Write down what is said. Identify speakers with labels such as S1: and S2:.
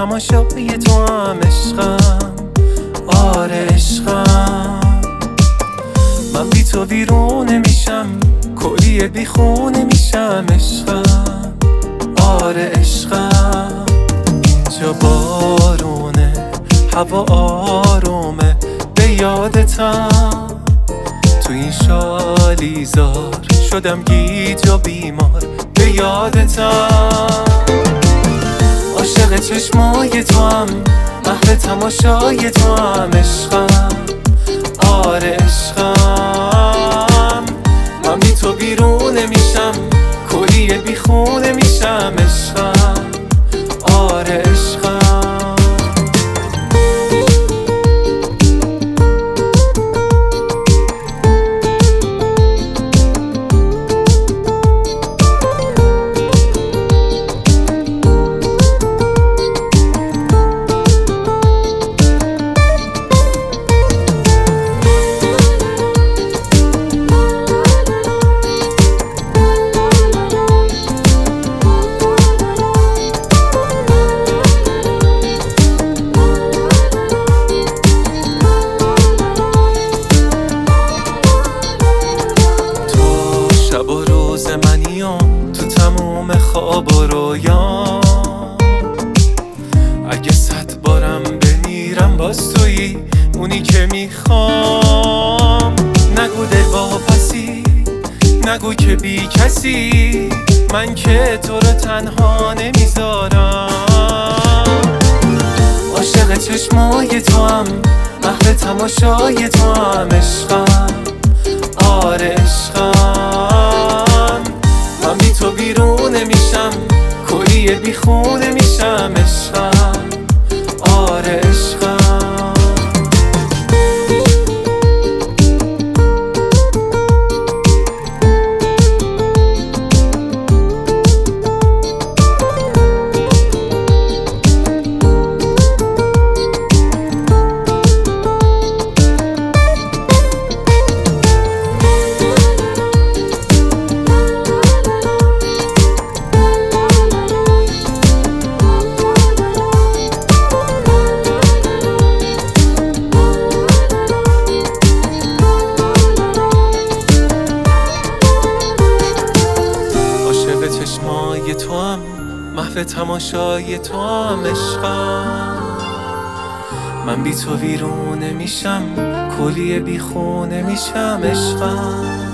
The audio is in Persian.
S1: تماشای تو هم عشقم، آره عشقم. من بی تو ویرونه میشم، کلیه بی خونه میشم عشقم، آره عشقم. اینجا بارونه، هوا آرومه، به یادتم. تو این شالیزار شدم گیج و بیمار، به یادتم. عاشق چشمای تو هم، محو تماشای تو هم عشقم، آره عشقم. من بی تو بیرونه میشم، کلیه بی خونه میشم عشقم، آره عشقم. تو تموم خواب و رویام، اگه 100 بارم بمیرم باز تویی اونی که میخوام. نگو دل واپسی، نگو که بی کسی، من که تو رو تنها نمیذارم. عاشق چشمای تو هم، محو تماشای تو هم عشقم، آره عشقم. من بی تو بیرونه میشم، کلیه بی خونه میشم عشقم، آره عشقم. چشمای تو هم، محو تماشای تو هم عشقم. من بی تو ویرونه میشم، کلیه بی خونه میشم عشقم.